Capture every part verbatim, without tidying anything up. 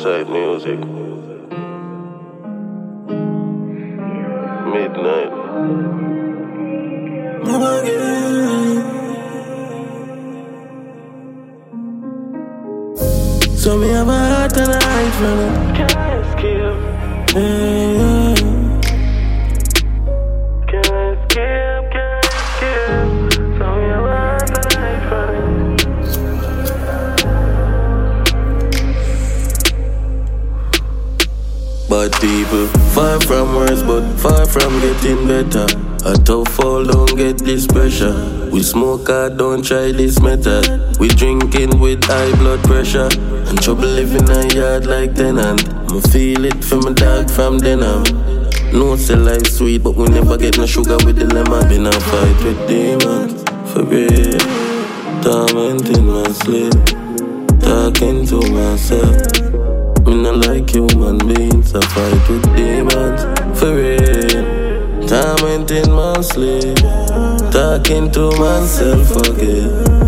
Suicide music. Midnight. Never again. So me have a heart and a eye from it. Can't escape. Yeah. Can't escape, can't escape. So me have a heart and a eye from it. Bad people, far from worse, but far from getting better. A tough fall, don't get this pressure. We smoke hard, don't try this method. We drinking with high blood pressure. And trouble living a yard like tenant. I'ma feel it from my dog from Denham. No say life sweet, but we never get no sugar with the lemon. Been a fight with demons, for real. Tormenting my sleep, talking to myself. Me not like human beings, I fight with demons, for real. Tormenting my sleep, talking to myself again.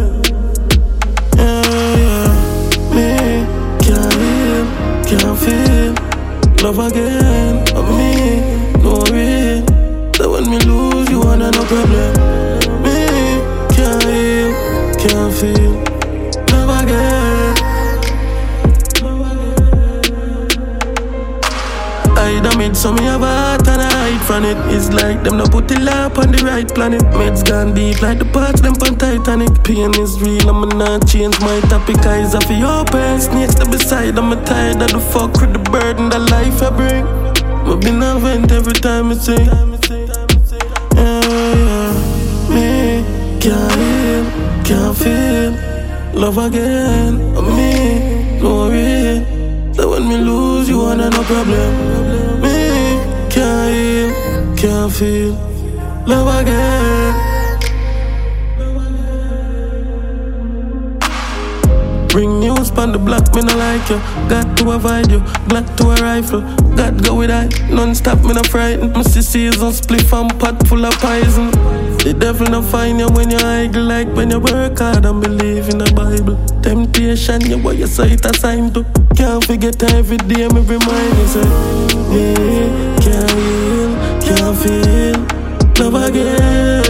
Yeah, yeah, me can't live, can't feel love again. But me, no real. So when me lose, you wanna no problem. Me can't live, can't feel love again. I damage, so me have a heart and I hide from it. It's like them no put the lamp on the right planet. Meds gone deep like the parts them on Titanic. Pain is real, I'ma not change my topic. Eyes off of your open, snakes to beside. I'm tired of the fuck with the burden that life I bring. Me been a vent every time I sing. Yeah, yeah. Me can't heal, can't feel love again. Me no real. So when me lose, you wanna no problem. Me can't heal, can't feel love again. Bring news pon the block, me no like you. Got to avoid you, Glock to a rifle. Got go with I, non-stop, me no frightened. Me see season spliff and pot full of poison. The devil no find you when you idle, like when you work hard and believe in the Bible. Temptation, you what you say it a sign to. Can't forget every day, me remind you say me can't heal, can't feel love again.